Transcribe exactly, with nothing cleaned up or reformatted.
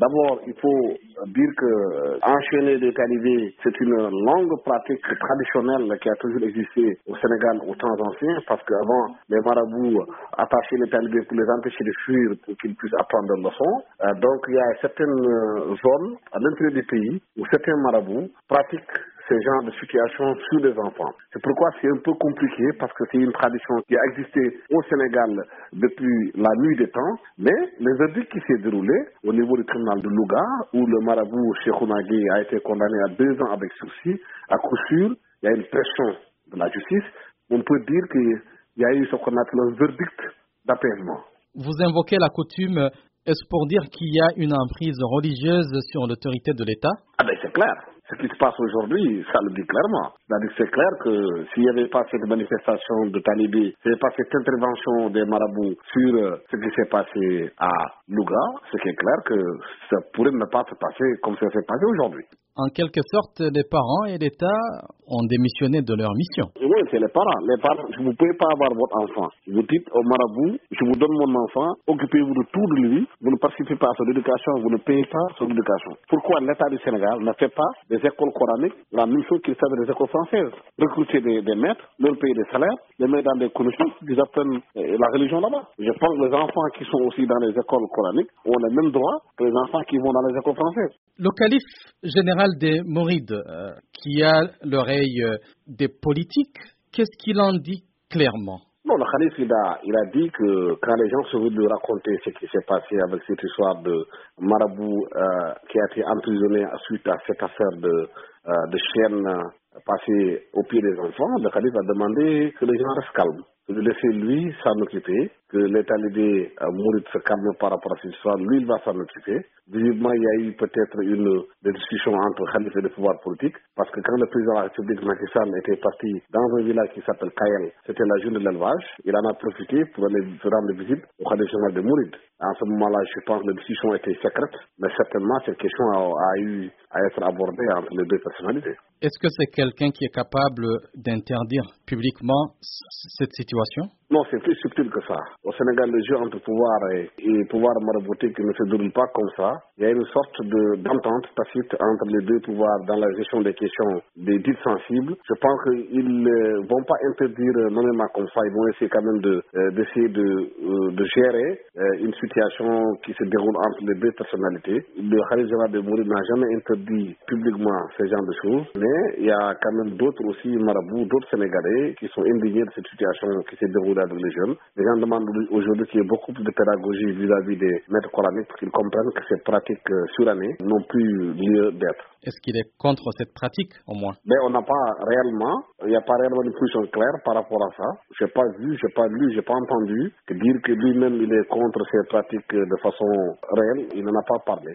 D'abord, il faut dire que euh, enchaîner des talibés, c'est une longue pratique traditionnelle qui a toujours existé au Sénégal au temps ancien, parce qu'avant, les marabouts attachaient les talibés pour les empêcher de fuir, pour qu'ils puissent apprendre leur leçon. Euh, donc, il y a certaines euh, zones à l'intérieur du pays où certains marabouts pratiquent ce genre de situation sur les enfants. C'est pourquoi c'est un peu compliqué, parce que c'est une tradition qui a existé au Sénégal depuis la nuit des temps, mais le verdict qui s'est déroulé au niveau du tribunal de Louga, où le marabout Cheikhouna Gueye a été condamné à deux ans avec sursis, à coup sûr, il y a une pression de la justice. On peut dire qu'il y a eu ce qu'on appelle un verdict d'apaisement. Vous invoquez la coutume, est-ce pour dire qu'il y a une emprise religieuse sur l'autorité de l'État? Ah ben c'est clair. Ce qui se passe aujourd'hui, ça le dit clairement. C'est-à-dire que c'est clair que s'il n'y avait pas cette manifestation de talibés, s'il n'y avait pas cette intervention des marabouts sur euh, ce qui s'est passé à Louga, ce qui est clair que ça pourrait ne pas se passer comme ça s'est passé aujourd'hui. En quelque sorte, les parents et l'État ont démissionné de leur mission. Oui, c'est les parents. Les parents, vous ne pouvez pas avoir votre enfant. Vous dites au marabout, je vous donne mon enfant, occupez-vous de tout de lui, vous ne participez pas à son éducation, vous ne payez pas son éducation. Pourquoi l'État du Sénégal ne fait pas des écoles coraniques la même chose qu'il fait des écoles françaises? Recruter des, des maîtres, leur payer des salaires, les mettre dans des conditions qu'ils apprennent euh, la religion là-bas. Je pense que les enfants qui sont aussi dans les écoles coraniques ont les mêmes droits que les enfants qui vont dans les écoles françaises. Le calife général des Mourides, euh, qui a l'oreille euh, des politiques, qu'est-ce qu'il en dit clairement? Non, le calife, il a, il a dit que quand les gens se veulent lui raconter ce qui s'est passé avec cette histoire de marabout euh, qui a été emprisonné suite à cette affaire de, euh, de chienne euh, passée au pied des enfants, le calife a demandé que les gens restent calmes, de laisser lui s'en occuper, que les talibés euh, mourides se calment par rapport à cette histoire, lui il va s'en occuper. Visiblement, il y a eu peut-être une des discussions entre Khalife et le pouvoir politique, parce que quand le président de la République, Macky Sall, était parti dans un village qui s'appelle Kayel, c'était la journée de l'élevage, il en a profité pour aller rendre visite au Khalife général de Mouride. En ce moment-là, je pense que la discussion était secrète, mais certainement cette question a, a eu à être abordée entre les deux personnalités. Est-ce que c'est quelqu'un qui est capable d'interdire publiquement cette situation? Non, c'est plus subtil que ça. Au Sénégal, le jeu entre pouvoir et, et pouvoir maraboutique ne se déroule pas comme ça. Il y a une sorte de, d'entente tacite entre les deux pouvoirs dans la gestion des questions des dites sensibles. Je pense qu'ils ne vont pas interdire nommément comme ça. Ils vont essayer quand même de, euh, d'essayer de, euh, de gérer euh, une situation qui se déroule entre les deux personnalités. Le Khalife général de Mouride n'a jamais interdit publiquement ce genre de choses. Mais il y a quand même d'autres aussi marabouts, d'autres Sénégalais qui sont indignés de cette situation qui s'est déroulée avec les jeunes. Les gens demandent aujourd'hui qu'il y ait beaucoup plus de pédagogie vis-à-vis des maîtres coraniques pour qu'ils comprennent que ces pratiques surannées n'ont plus lieu d'être. Est-ce qu'il est contre cette pratique, au moins? Mais on n'a pas réellement, il n'y a pas réellement une position claire par rapport à ça. Je n'ai pas vu, je n'ai pas lu, je n'ai pas entendu que dire que lui-même il est contre ces pratiques de façon réelle, il n'en a pas parlé.